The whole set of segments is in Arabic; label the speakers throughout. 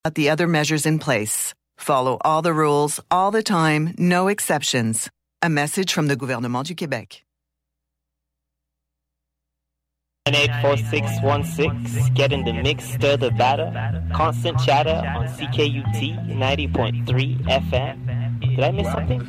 Speaker 1: At the other measures in place. Follow all the rules, all the time, no exceptions. A message from the gouvernement du Québec.
Speaker 2: 984616, get in the mix, stir the batter. Constant chatter on CKUT 90.3 FM. Did I miss something?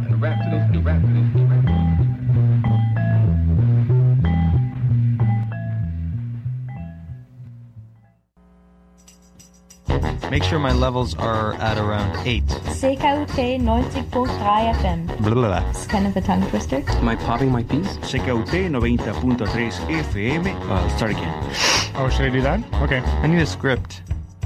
Speaker 3: Make sure my levels are at around 8.
Speaker 4: CKUT 90.3 FM.
Speaker 3: Blah, blah, blah.
Speaker 4: It's kind of a tongue twister.
Speaker 5: Am I popping my piece?
Speaker 6: CKUT 90.3 FM.
Speaker 3: Start again.
Speaker 6: Oh, should I do that? Okay.
Speaker 3: I need a script.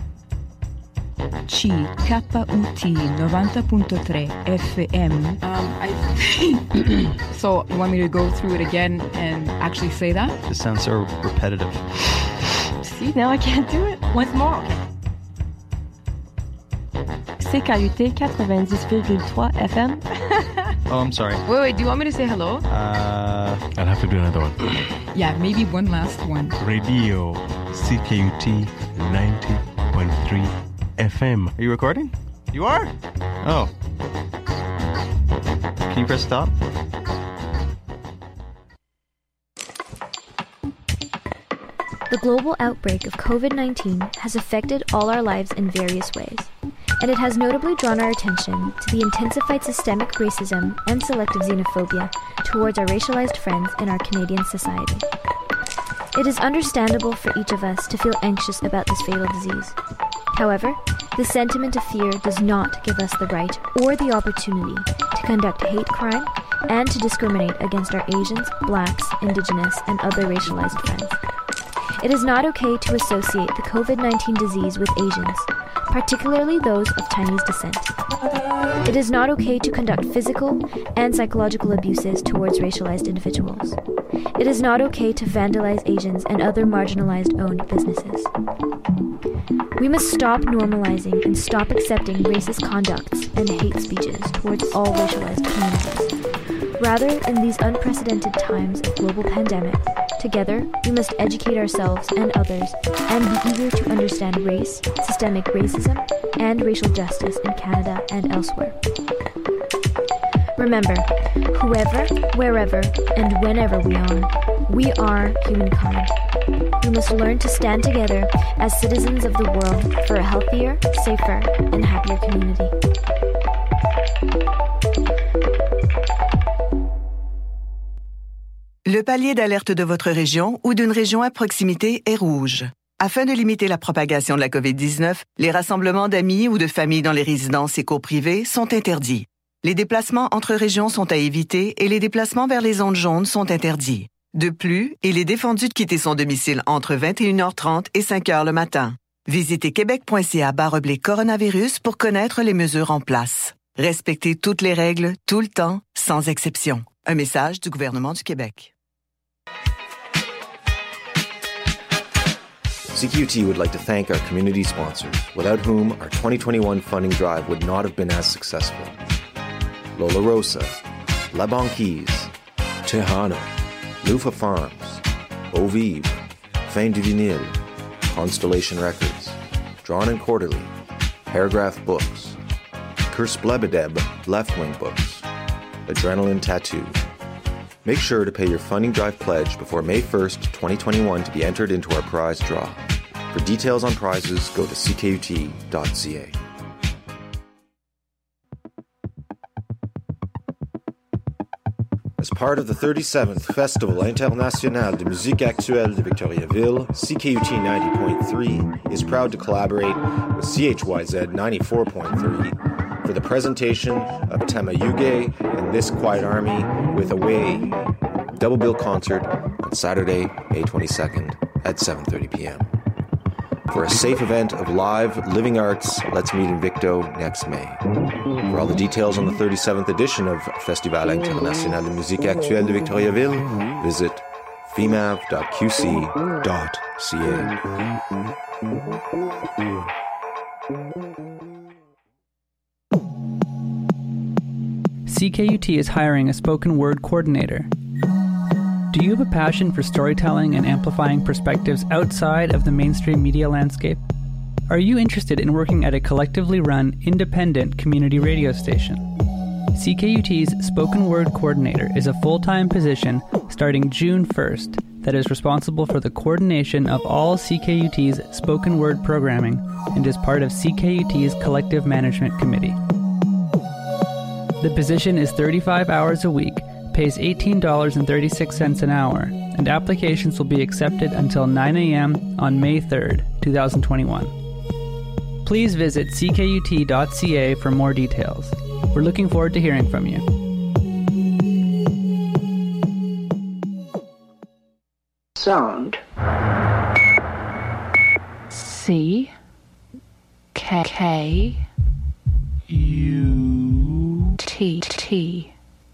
Speaker 7: CKUT 90.3 FM.
Speaker 8: I think... So, you want me to go through it again and actually say that?
Speaker 3: This sounds so repetitive.
Speaker 4: See, now I can't do it. Once more, okay. CKUT 90.3 FM.
Speaker 3: Oh, I'm sorry.
Speaker 8: Wait, do you want me to say hello?
Speaker 6: I'll have to do another one.
Speaker 8: Yeah, maybe one last one.
Speaker 6: Radio CKUT 90.3 FM.
Speaker 3: Are you recording? You are? Oh. Can you press stop?
Speaker 9: The global outbreak of COVID-19 has affected all our lives in various ways, and it has notably drawn our attention to the intensified systemic racism and selective xenophobia towards our racialized friends in our Canadian society. It is understandable for each of us to feel anxious about this fatal disease. However, the sentiment of fear does not give us the right or the opportunity to conduct hate crime and to discriminate against our Asians, Blacks, Indigenous, and other racialized friends. It is not okay to associate the COVID-19 disease with Asians, particularly those of Chinese descent. It is not okay to conduct physical and psychological abuses towards racialized individuals. It is not okay to vandalize Asians and other marginalized owned businesses. We must stop normalizing and stop accepting racist conducts and hate speeches towards all racialized communities. Rather, in these unprecedented times of global pandemic, together, we must educate ourselves and others and be eager to understand race, systemic racism, and racial justice in Canada and elsewhere. Remember, whoever, wherever, and whenever we are humankind. We must learn to stand together as citizens of the world for a healthier, safer, and happier community.
Speaker 1: Le palier d'alerte de votre région ou d'une région à proximité est rouge. Afin de limiter la propagation de la COVID-19, les rassemblements d'amis ou de familles dans les résidences et cours privées sont interdits. Les déplacements entre régions sont à éviter et les déplacements vers les zones jaunes sont interdits. De plus, il est défendu de quitter son domicile entre 21h30 et 5h le matin. Visitez québec.ca/coronavirus pour connaître les mesures en place. Respectez toutes les règles, tout le temps, sans exception. Un message du gouvernement du Québec.
Speaker 10: CKUT would like to thank our community sponsors, without whom our 2021 funding drive would not have been as successful. Lola Rosa, La Banquise, Tejano, Lufa Farms, Ovive, Fin du Vinyle, Constellation Records, Drawn and Quarterly, Paragraph Books, Kursblebedeb Left Wing Books, Adrenaline Tattoo. Make sure to pay your funding drive pledge before May 1st, 2021 to be entered into our prize draw. For details on prizes, go to ckut.ca. As part of the 37th Festival International de Musique Actuelle de Victoriaville, CKUT 90.3 is proud to collaborate with CHYZ 94.3 for the presentation of Tamayuge and This Quiet Army with Away, double bill concert on Saturday, May 22nd at 7:30 p.m. For a safe event of live, living arts, let's meet in Victo next May. For all the details on the 37th edition of Festival International de Musique Actuelle de Victoriaville, visit femav.qc.ca.
Speaker 11: CKUT is hiring a spoken word coordinator. Do you have a passion for storytelling and amplifying perspectives outside of the mainstream media landscape? Are you interested in working at a collectively run, independent community radio station? CKUT's Spoken Word Coordinator is a full-time position starting June 1st that is responsible for the coordination of all CKUT's spoken word programming and is part of CKUT's Collective Management Committee. The position is 35 hours a week, pays $18.36 an hour, and applications will be accepted until 9 a.m. on May 3rd, 2021. Please visit ckut.ca for more details. We're looking forward to hearing from you.
Speaker 5: Sound.
Speaker 4: C K
Speaker 5: U
Speaker 4: T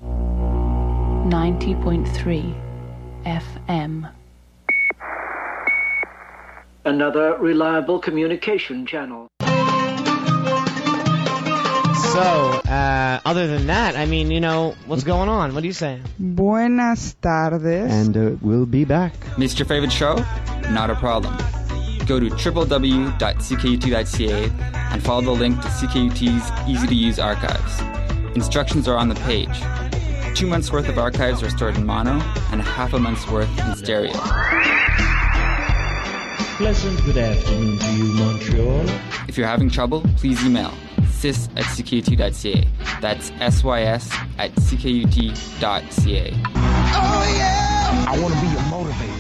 Speaker 4: 90.3 FM.
Speaker 5: Another reliable communication channel.
Speaker 12: So, other than that, I mean, what's going on? What do you say?
Speaker 13: Buenas tardes.
Speaker 3: And we'll be back.
Speaker 14: Missed your favorite show? Not a problem. Go to www.ckut.ca and follow the link to CKUT's easy-to-use archives. Instructions are on the page. 2 months' worth of archives are stored in mono and half a month's worth in stereo.
Speaker 15: Pleasant good afternoon to you, Montreal.
Speaker 14: If you're having trouble, please email sys@ckut.ca. That's sys@ckut.ca.
Speaker 15: Oh, yeah! I want to be your motivator.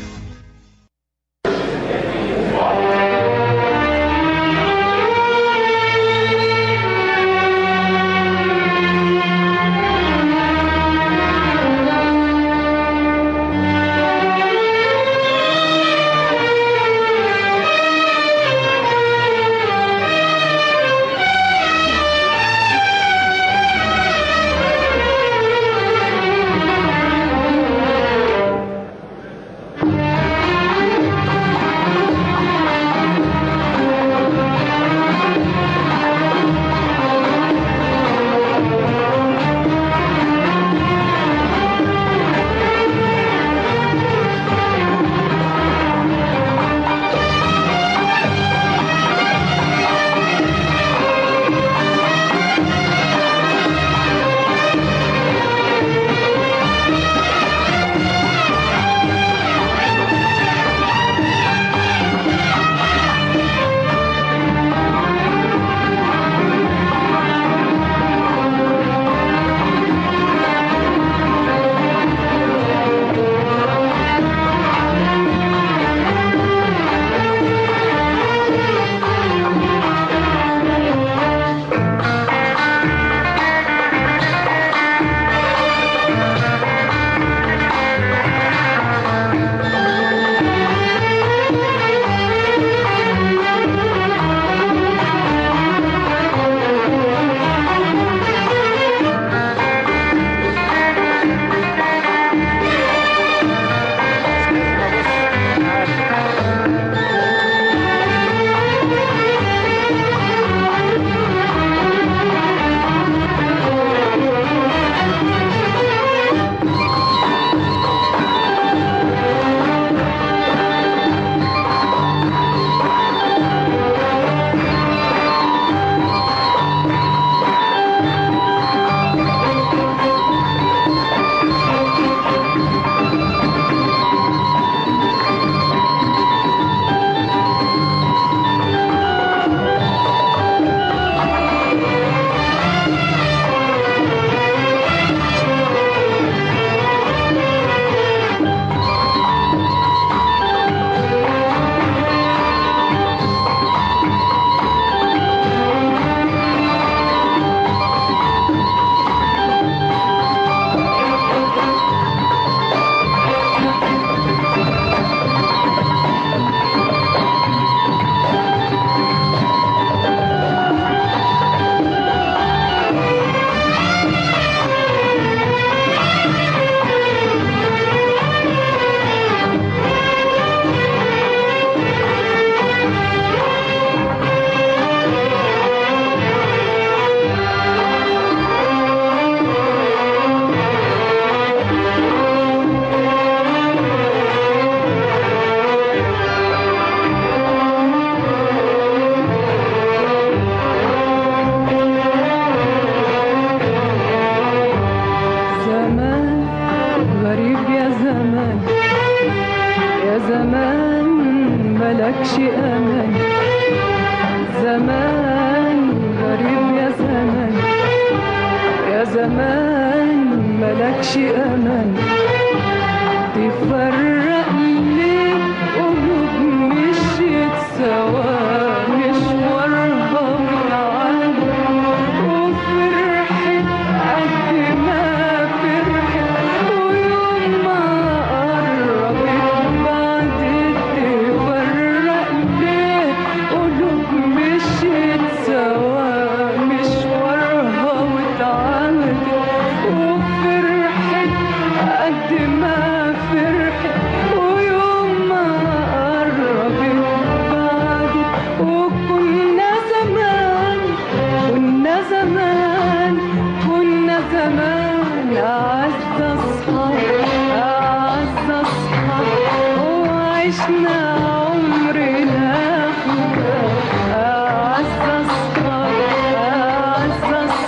Speaker 16: زمان ملكش أمان تفرق ليه قلوب مشيت سوا مشوارها وتعب وفرحت قد ما فرحت ويوم ما قربت بعد تفرق ليه قلوب مشيت سوا مشوارها وتعبت وفرحت قد ما فرحت ويوم ما قربت بعدت وكنا زمان أعز أصحاب وعشنا عمرنا أعز أصحاب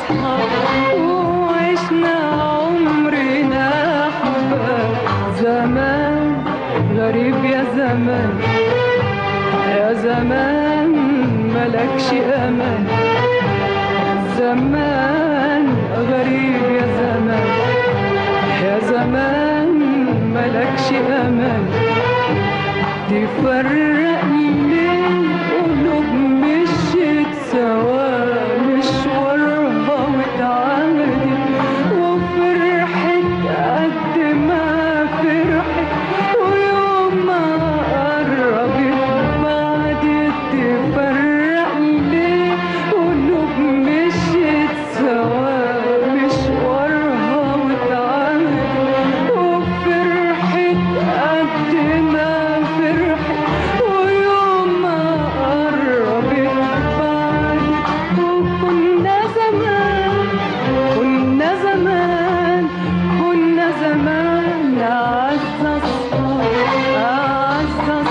Speaker 16: وعشنا عمرنا زمان غريب يا زمان ملكش أمان زمان غريب يا زمان ملكش أمان تفرق ليه قلوب مشيت سوا مشوارها وتعبت وفرحت قد ما فرحت ويوم ما قربت بعدت تفرق ليه قلوب مشيت سوا مشوارها وتعبت وفرحت قد ما فرحت ويوم ما قربت بعدت وكنا زمان أعز أصحاب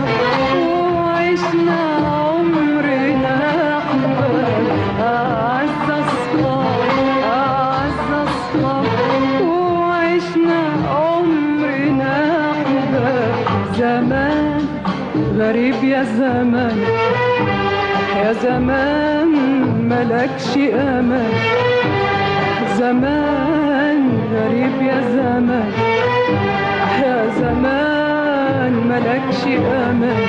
Speaker 16: وعشنا عمرنا أحباب أعز أصحاب وعشنا عمرنا أحباب زمان غريب يا زمان ملكش أمان زمان غريب يا زمان ملكش أمان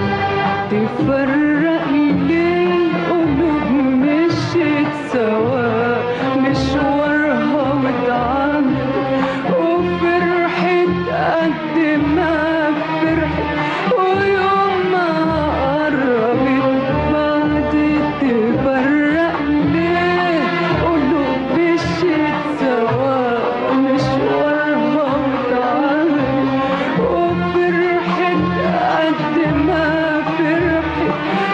Speaker 16: تفرق ليه قلوب مشيت سوا مشوارها وتعبت وفرحت قد ما فرحت ويوم ما قربت بعدت تفرق ليه قلوب مشيت سوا مشوارها وتعبت وفرحت قد ما فرحت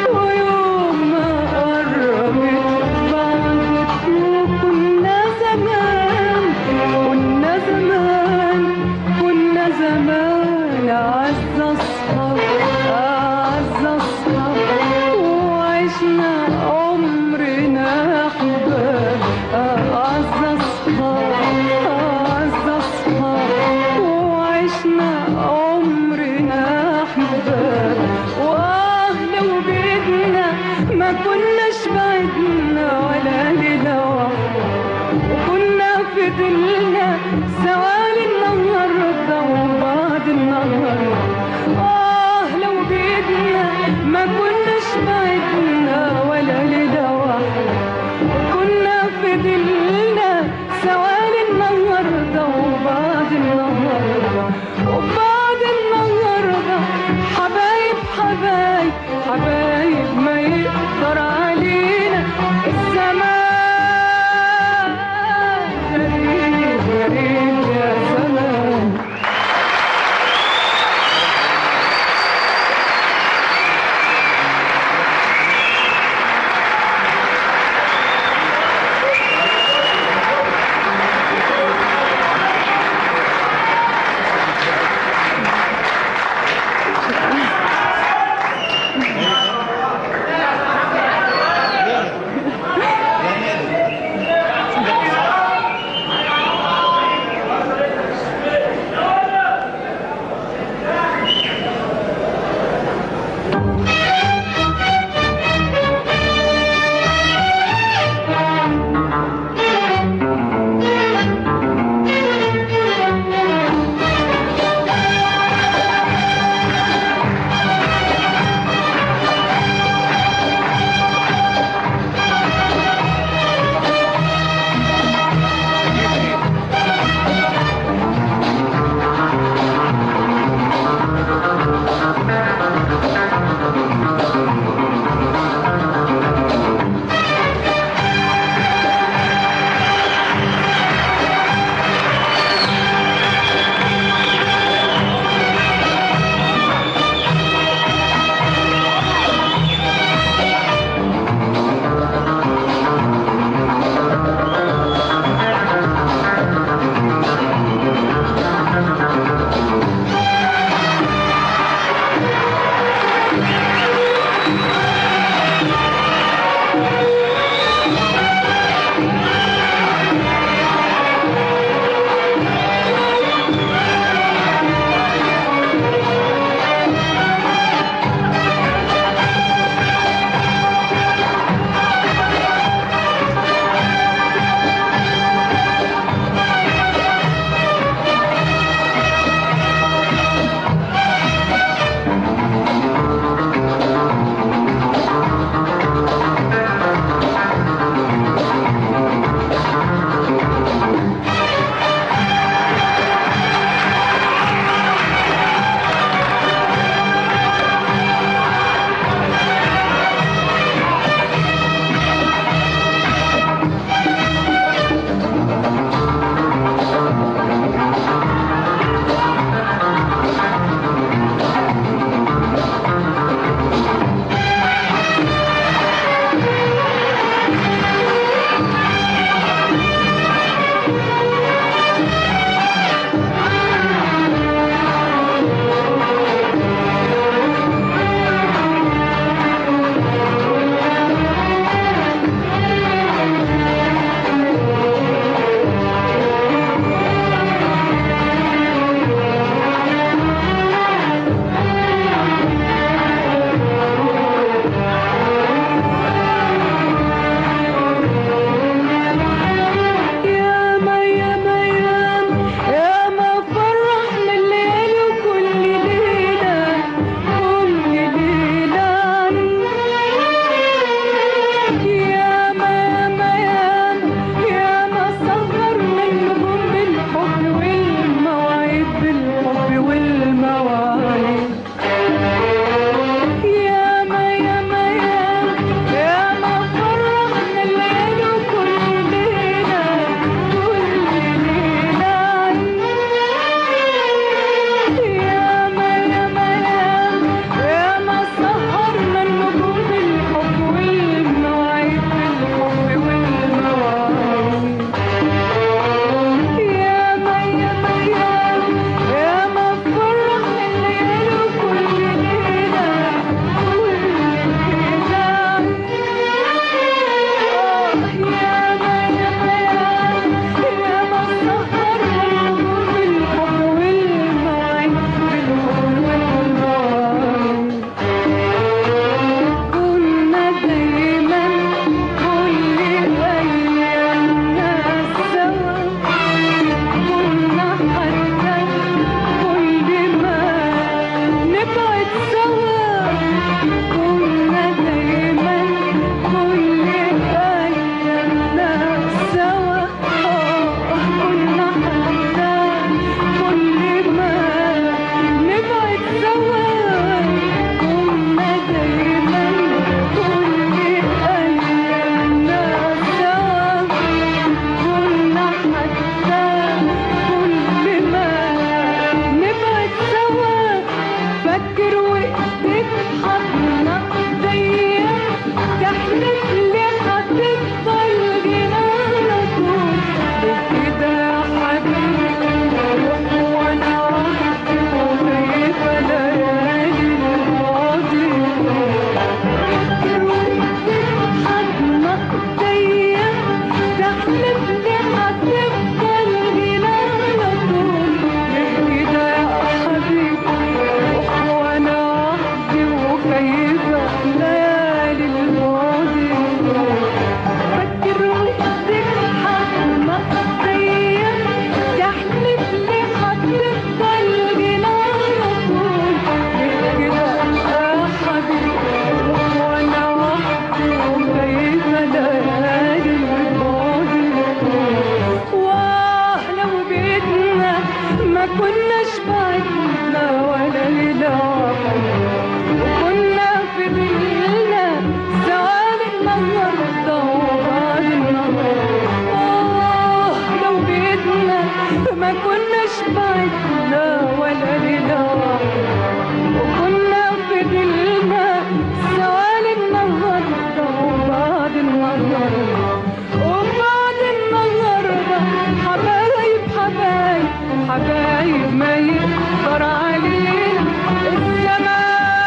Speaker 16: ما كناش بعدنا ولا ليلة واحدة وكنا فضلنا سوا للنهاردة وبعد النهاردة وبعد النهاردة حبايب حبايب حبايب ما يقدر علينا الزمان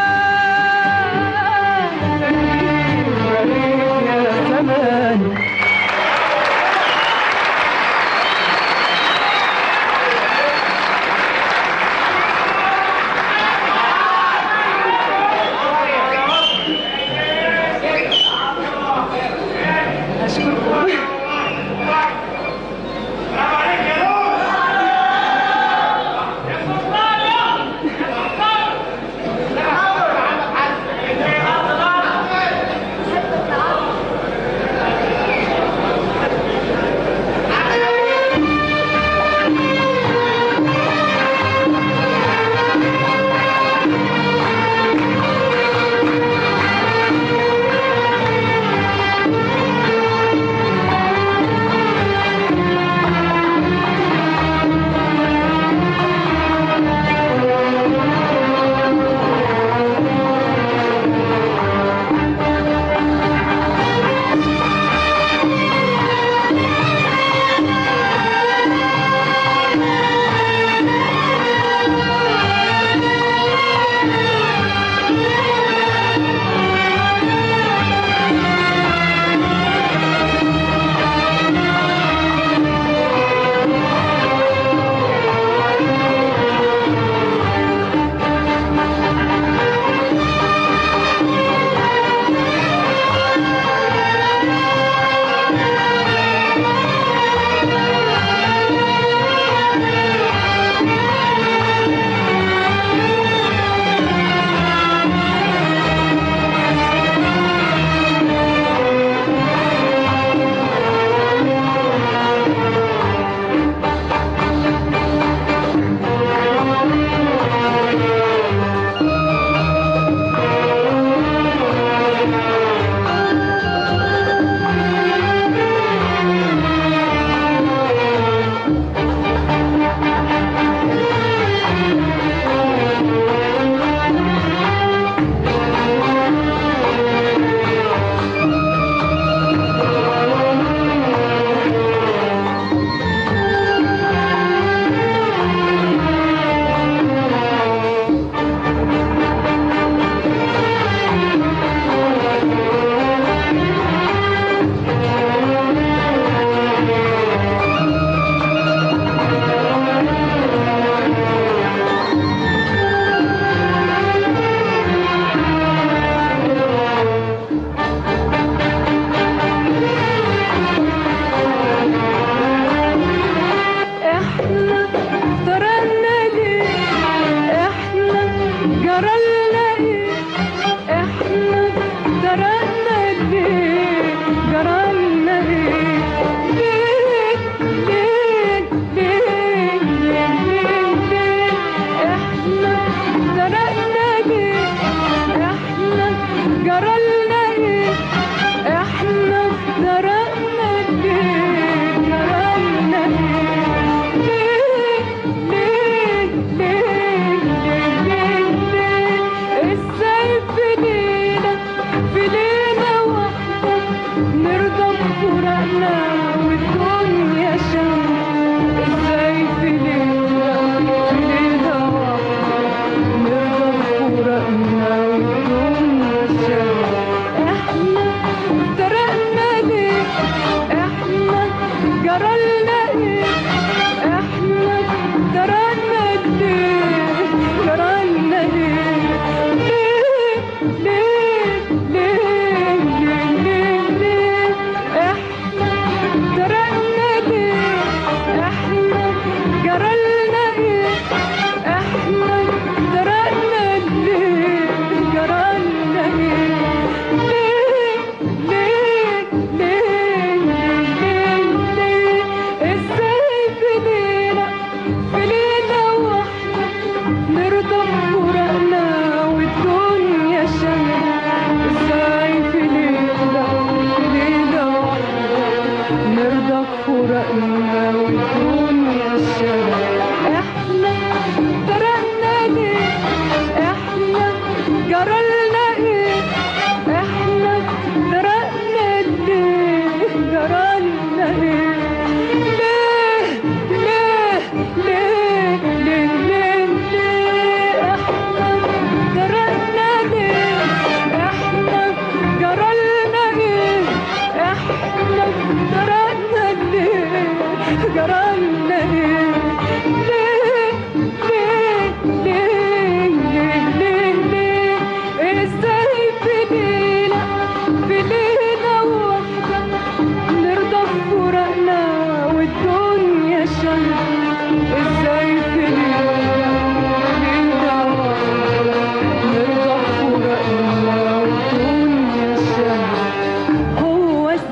Speaker 16: غريب يا زمان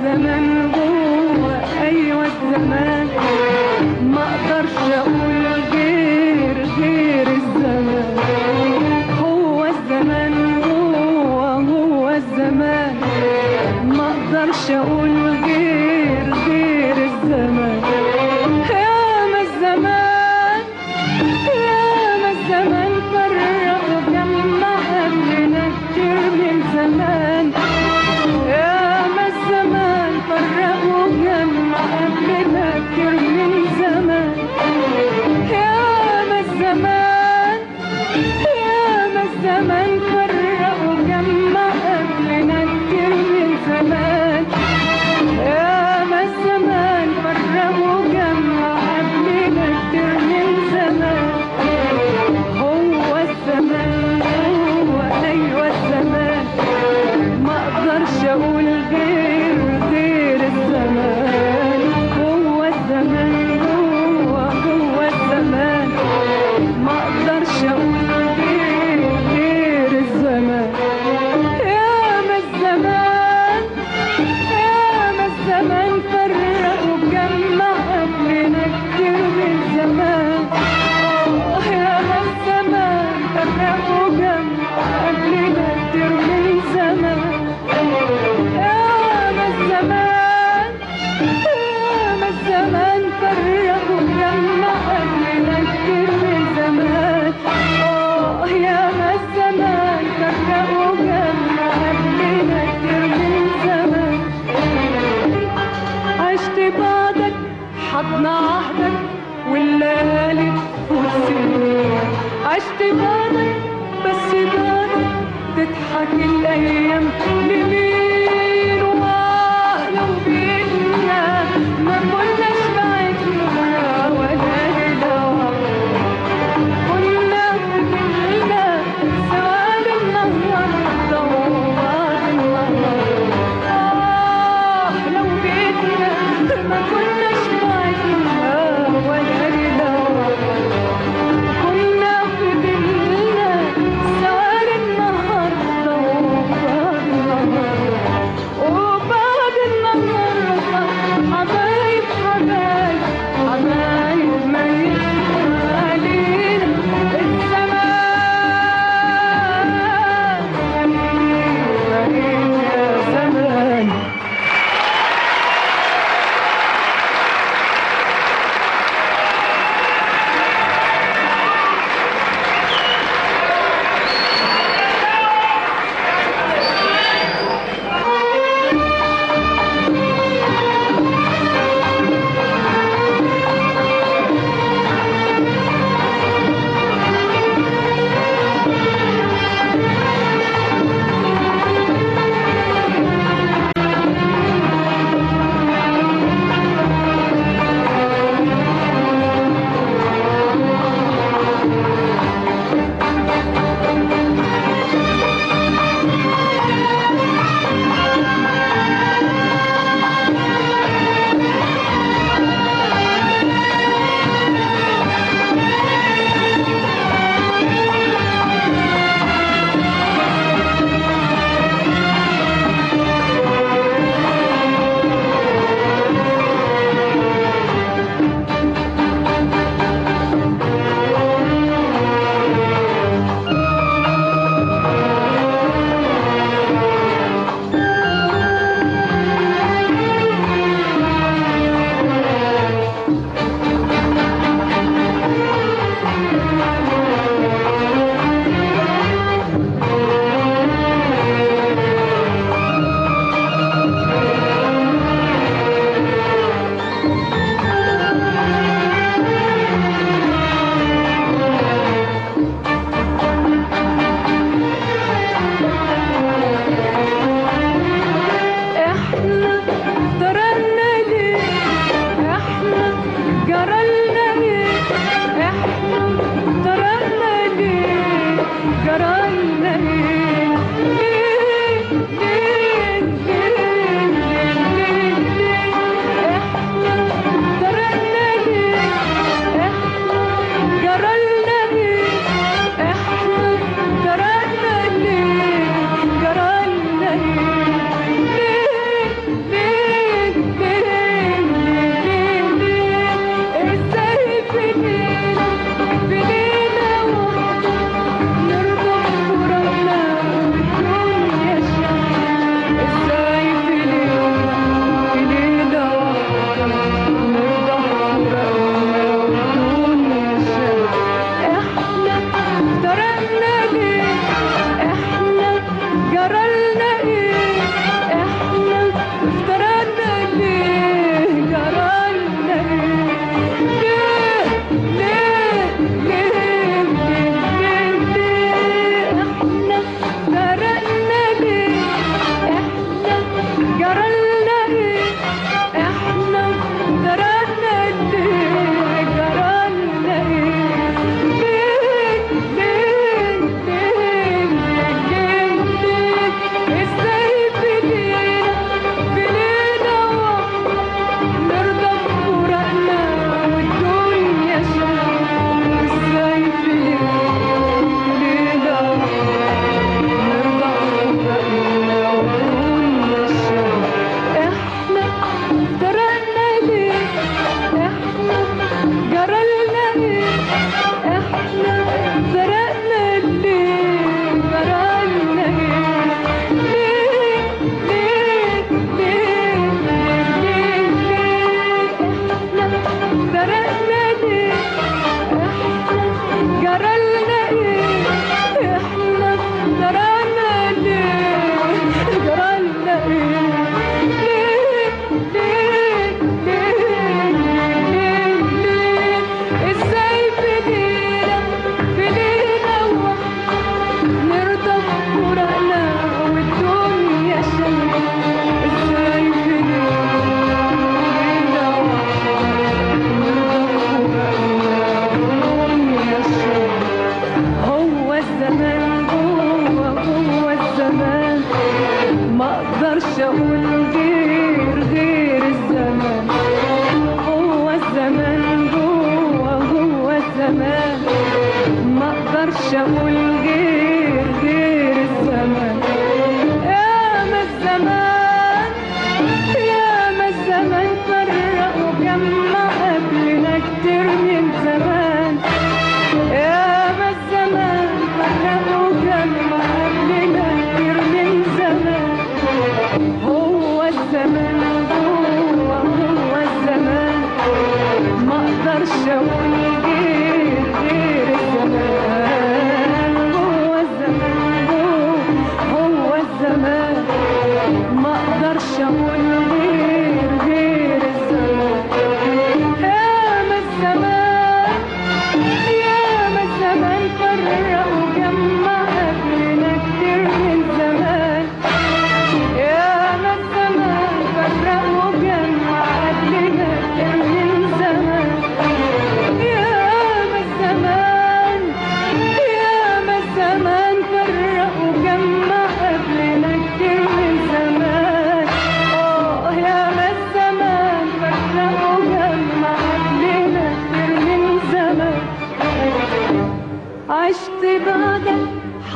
Speaker 16: الزمان جوه أيوة الزمان ما أقدرش أقول غير الزمان هو الزمان هو الزمان ما أقدرش أقول غير الزمان ياما الزمان ياما الزمان فرق وجمع قبلنا كتير من زمان ياما الزمان فرق وجمع قبلنا كتير من زمان ياما الزمان ياما الزمان فرق وجمع قبلنا كتير من زمان ياما الزمان فرق وجمع قبلنا كتير من زمان هو الزمان هو أيوة الزمان ما أقدرش أقول غير الزمان هو الزمان هو الزمان ما أقدرش أقول غير الزمان ياما الزمان ياما الزمان فرق وجمع قبلنا كتير من زمان ياما الزمان فرق وجمع قبلنا كتير من زمان ياما الزمان ياما الزمان فرق وجمع قبلنا كتير من زمان ياما الزمان فرق وجمع قبلنا كتير من زمان عشت بعدك حضن عهدك والليالي والسنين عشت بعدك بس بعدك تضحك الأيام لمين لو بينا ما كناش بعدنا ولا هدوء كنا فضلنا سواد النهاردة وبعد النهار لو بينا ما كناش بعدنا ولا هدوء كنا فضلنا سواد النهاردة وبعد النهار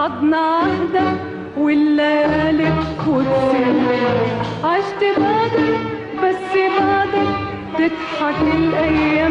Speaker 16: حضن عهدك والليالي تفوتني. عشت بعدك بس بعدك تضحك الأيام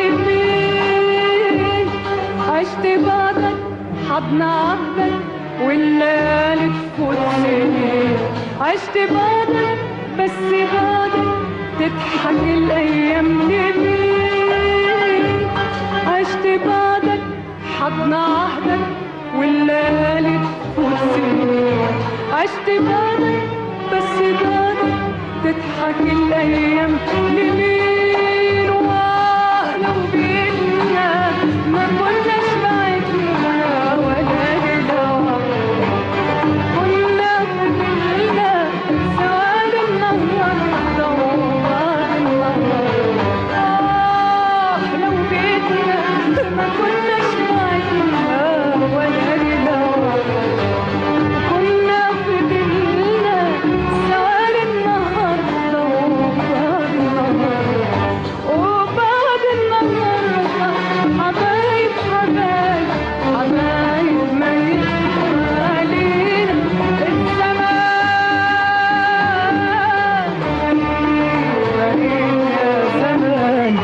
Speaker 16: لمين. عشت بعدك حضن عهدك والليالي تفوتني. عشت بعدك بس بعدك تضحك الأيام لمين. عشت بعدك حضن عهدك والليالي تفوتني. عشت بعدك بس بعدك تضحك الأيام لمين. لو بينا ما كناش بعدنا ولا هدوء. كنا فضلنا سواد النهاردة وبعد النهار. لو بينا ما كناش بعدنا ولا هدوء. كنا فضلنا سواد النهاردة وبعد النهار. وبعد النهاردة حبايب حبايب حبايب ما يخفى علينا الزمان. غريب يا زمان.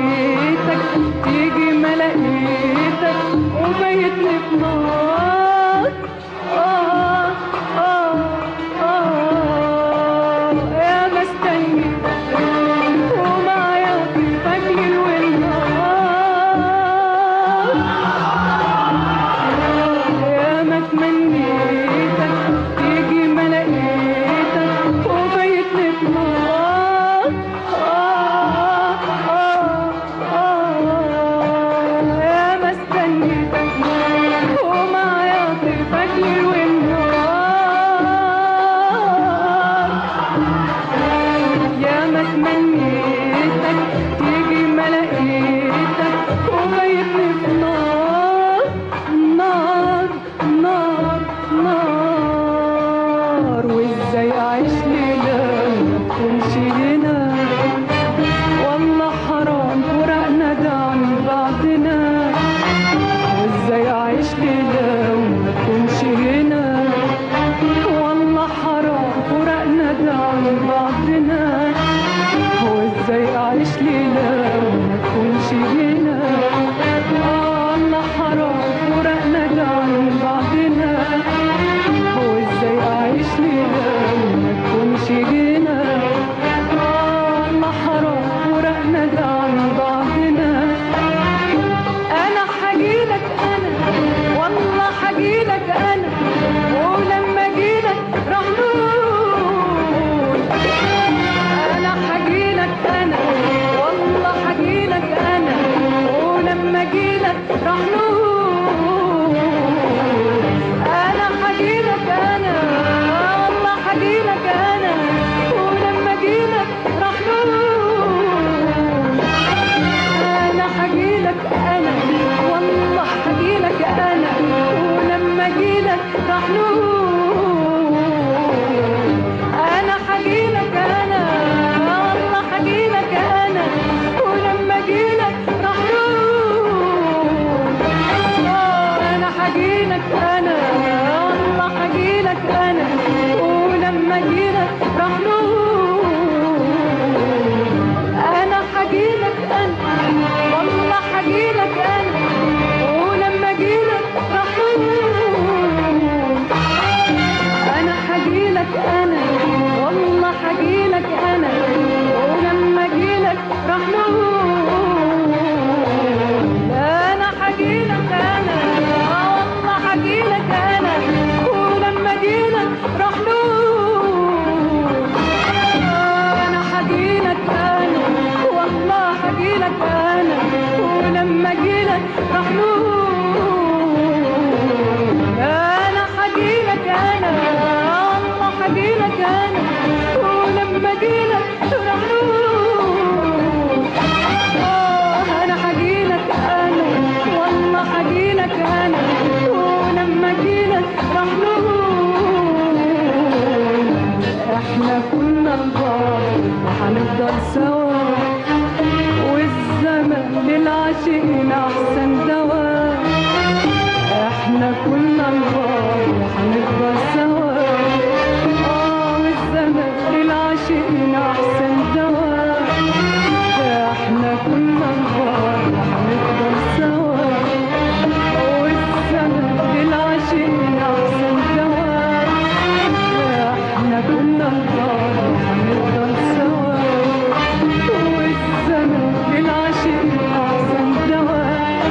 Speaker 16: تمنيتك تيجي ما لقيتك وبيتني في نار. يا ما استنيتك ومعايا طيفك ليل والنهار. يا ما تمنيتك تيجي ما لقيتك وبيتني في نار. يا ما استنيتك ومعايا طيفك ليل والنهار. يا ما تمنيتك تيجي ما لقيتك وبيتني في نار نار نار نار. وازاي اعيش ليلة ما تكونش لينا، والله حرام فراقنا ده عن بعضنا. وازاي اعيش ليلة وما تكونش هنا، والله حرام فراقنا ده عن بعضنا. وازاي اعيش ليلة وما تكونش هنا، والله حرام فراقنا ده عن بعضنا. وازاي اعيش ليلة وما تكونش هنا، والله حرام فراقنا ده عن بعضنا. انا حجيلك انا والله حجيلك انا، ولما اجيلك راح نقول. انا حجيلك انا والله حجيلك انا، ولما اجيلك راح نقول. انا حجيلك انا والله حجيلك انا، ولما اجيلك راح نقول. انا حجيلك انا والله حجيلك انا، ولما اجيلك راح نقول. انا حجيلك انا والله حجيلك انا، ولما اجيلك راح نقول. انا حجيلك انا والله حجيلك انا، ولما اجيلك راح نقول. انا حجيلك انا والله حجيلك انا، ولما اجيلك راح نقول. انا حجيلك انا والله حجيلك انا، ولما اجيلك راح نقول. انا حجيلك انا والله حجيلك انا، ولما اجيلك راح نقول. انا حجيلك انا والله حجيلك انا، ولما اجيلك راح نقول. انا حجيلك انا والله حجيلك انا، ولما اجيلك راح نقول. انا حجيلك انا والله حجيلك انا، ولما اجيلك راح نقول. احنا كنا لبعض وهنفضل سوا، والزمن للعاشقين احسن دواء. احنا كنا لبعض وهنفضل سوا، والزمن للعاشقين احسن دواء. احنا كنا لبعض وهنفضل سوا، والزمن للعاشقين احسن دواء. احنا كنا لبعض وهنفضل سوا، والزمن للعاشقين احسن دواء.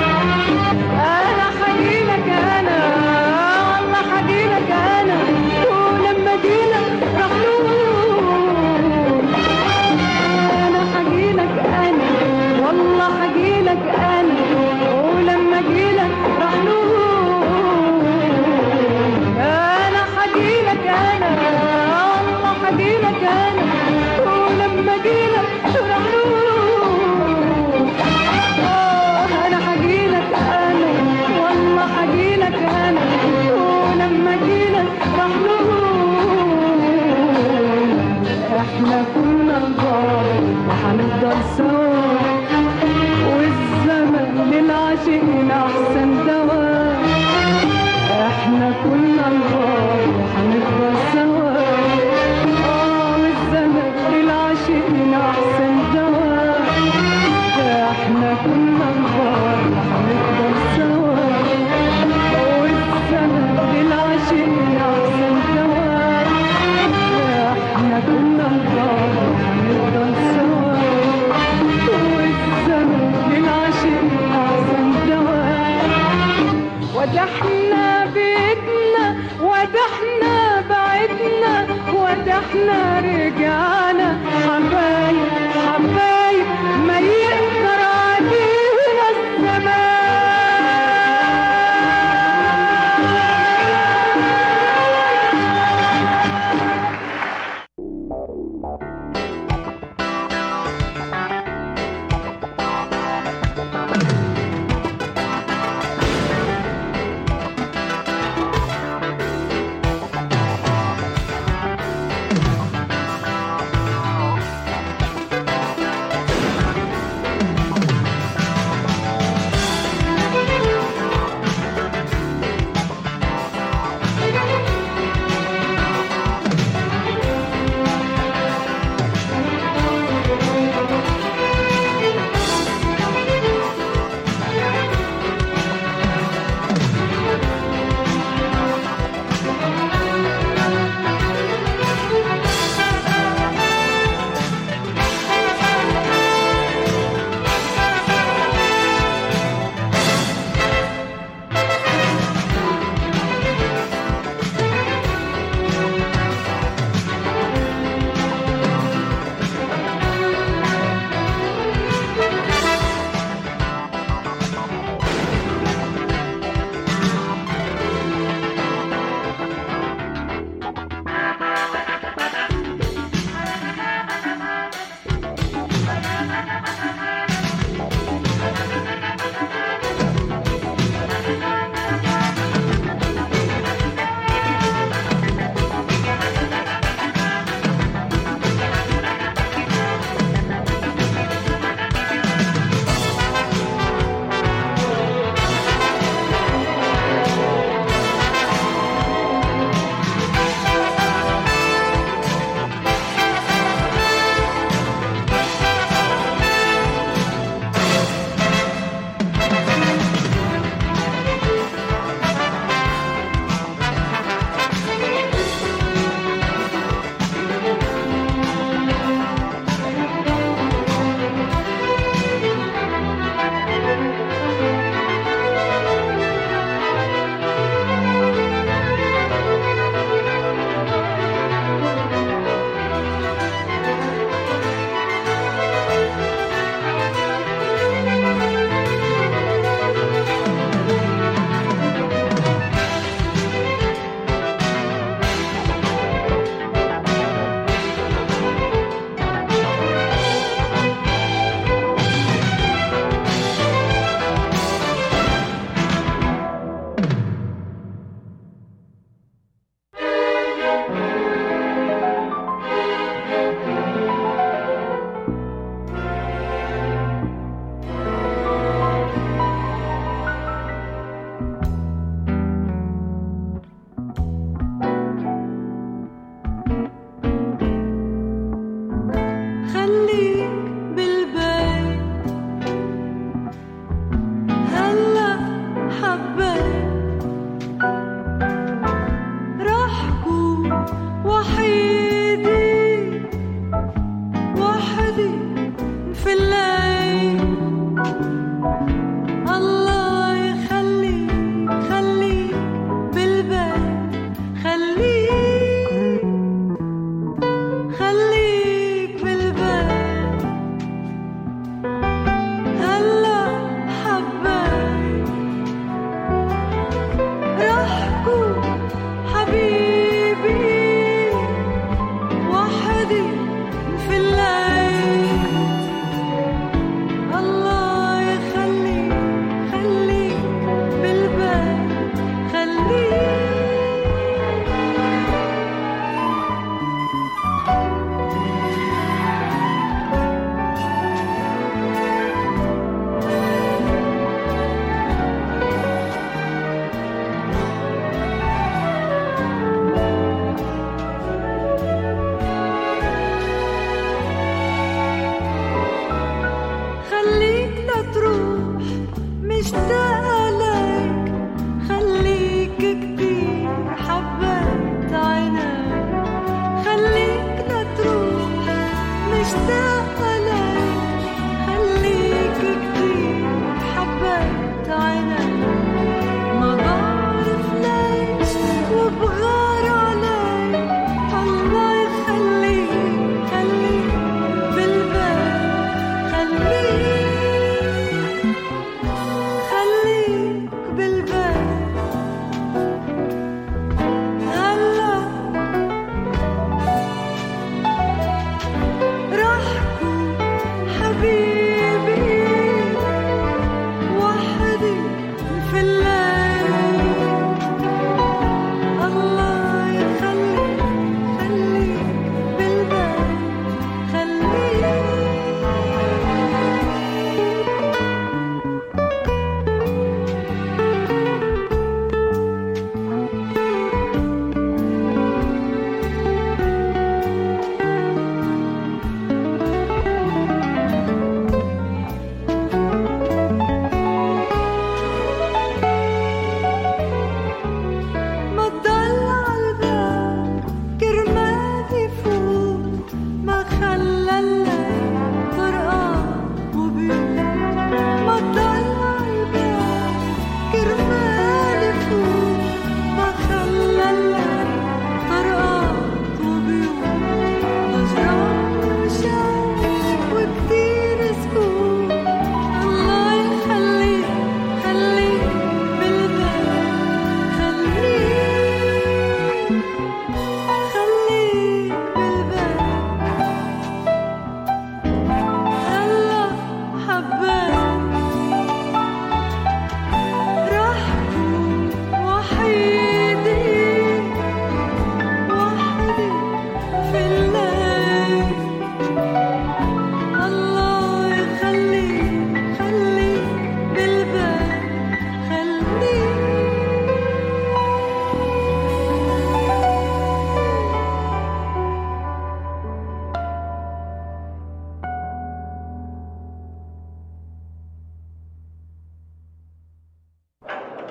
Speaker 16: ودحنا بيتنا ودحنا بعدنا ودحنا رجعنا حبايب حبايب ما يقدر علينا الزمان.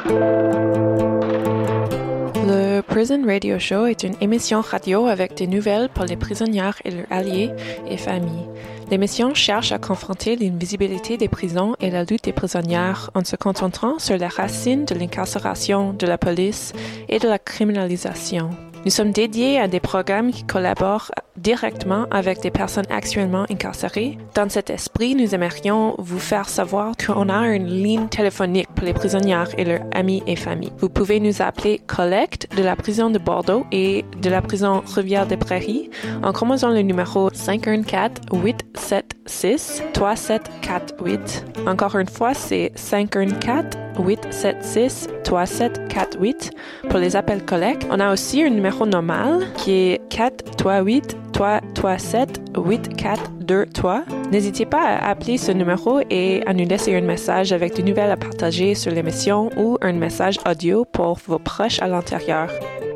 Speaker 17: Le Prison Radio Show est une émission radio avec des nouvelles pour les prisonnières et leurs alliés et familles. L'émission cherche à confronter l'invisibilité des prisons et la lutte des prisonnières en se concentrant sur les racines de l'incarcération, de la police et de la criminalisation. Nous sommes dédiés à des programmes qui collaborent directement avec des personnes actuellement incarcérées. Dans cet esprit, nous aimerions vous faire savoir qu'on a une ligne téléphonique pour les prisonnières et leurs amis et familles. Vous pouvez nous appeler Collecte de la prison de Bordeaux et de la prison Rivière-des-Prairies en composant le numéro 514-876-3748. Encore une fois, c'est 514-876-3748 pour les appels Collecte. On a aussi un numéro normal qui est 438-337-8423. N'hésitez pas à appeler ce numéro et à nous laisser un message avec des nouvelles à partager sur l'émission ou un message audio pour vos proches à l'intérieur.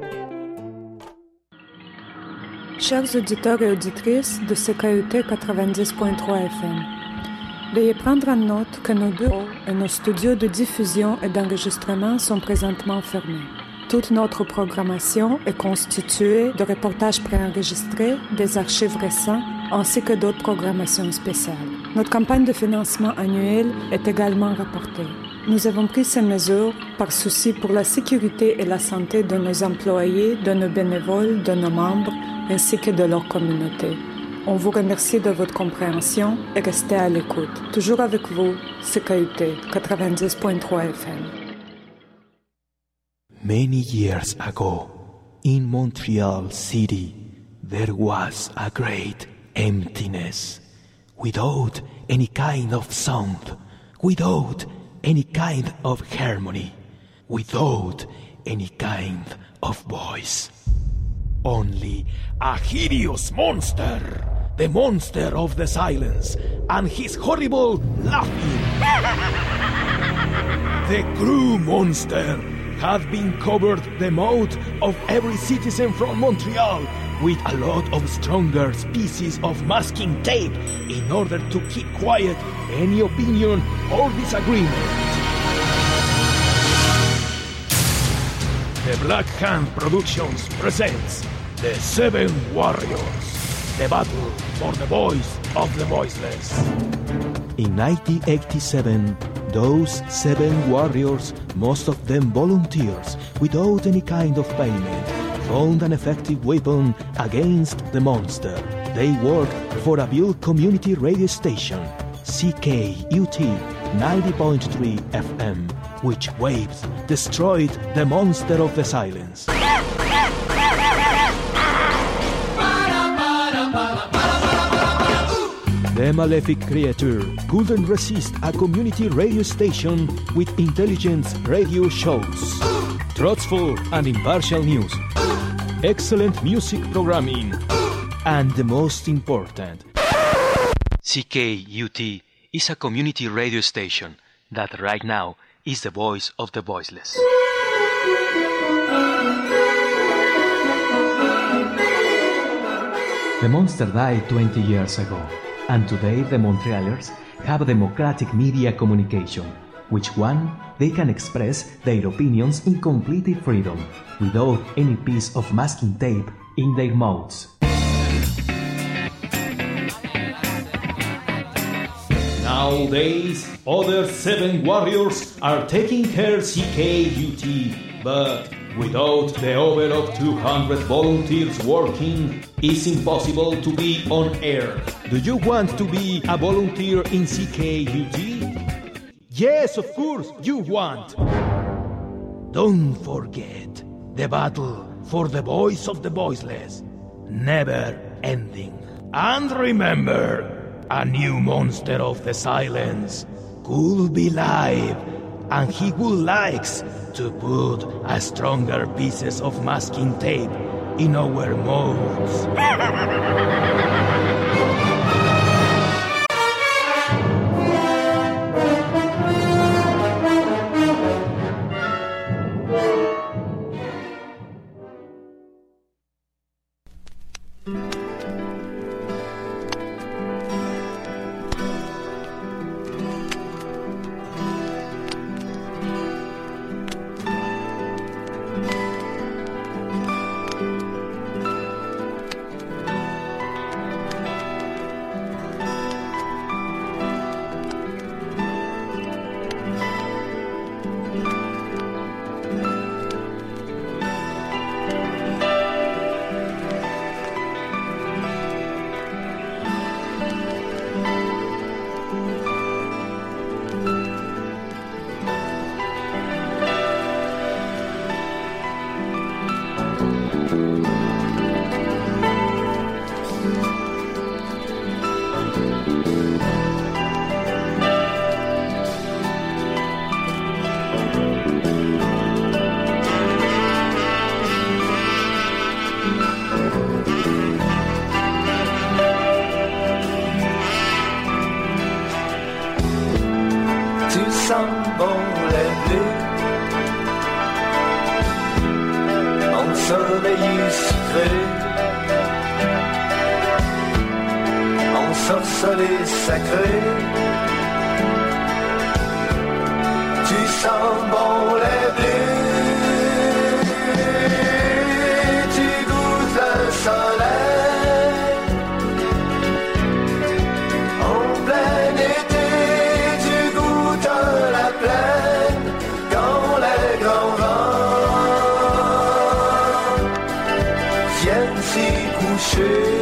Speaker 18: Chers auditeurs et auditrices de CKUT 90.3 FM, veuillez prendre en note que nos bureaux et nos studios de diffusion et d'enregistrement sont présentement fermés. Toute notre programmation est constituée de reportages préenregistrés, des archives récents, ainsi que d'autres programmations spéciales. Notre campagne de financement annuelle est également rapportée. Nous avons pris ces mesures par souci pour la sécurité et la santé de nos employés, de nos bénévoles, de nos membres, ainsi que de leur communauté. On vous remercie de votre compréhension et restez à l'écoute. Toujours avec vous, CKUT 90.3 FM.
Speaker 15: Many years ago, in Montreal City, there was a great emptiness, without any kind of sound, without any kind of harmony, without any kind of voice. Only a hideous monster, the monster of the silence, and his horrible laughing. The Crew Monster had been covered the mouth of every citizen from Montreal with a lot of stronger species of masking tape in order to keep quiet any opinion or disagreement. The Black Hand Productions presents The Seven Warriors, the battle for the voice of the voiceless. In 1987, those 7 warriors, most of them volunteers, without any kind of payment, found an effective weapon against the monster. They worked for a Buell community radio station, CKUT 90.3 FM, which waves destroyed the monster of the silence. The malefic creature couldn't resist a community radio station with intelligent radio shows, truthful and impartial news, excellent music programming, and the most important, CKUT is a community radio station that right now is the voice of the voiceless.
Speaker 19: The monster died 20 years ago. And today the Montrealers have democratic media communication, which one they can express their opinions in complete freedom, without any piece of masking tape in their mouths. Nowadays, other 7 warriors are taking care CKUT, but without the over of 200 volunteers working, it's impossible to be on air. Do you want to be a volunteer in CKUT? Yes, of course, you want. Don't forget the battle for the voice of the voiceless, never ending. And remember, a new monster of the silence could be live, and he would like to put a stronger pieces of masking tape in our mouths.
Speaker 20: sens bon les bleus, ensoleillé sucré, ensorcelé sacré. Tu sens bon les bleus, tu goûtes le soleil. En plein été, tu goûtes la plaine quand les grands vents viennent s'y coucher.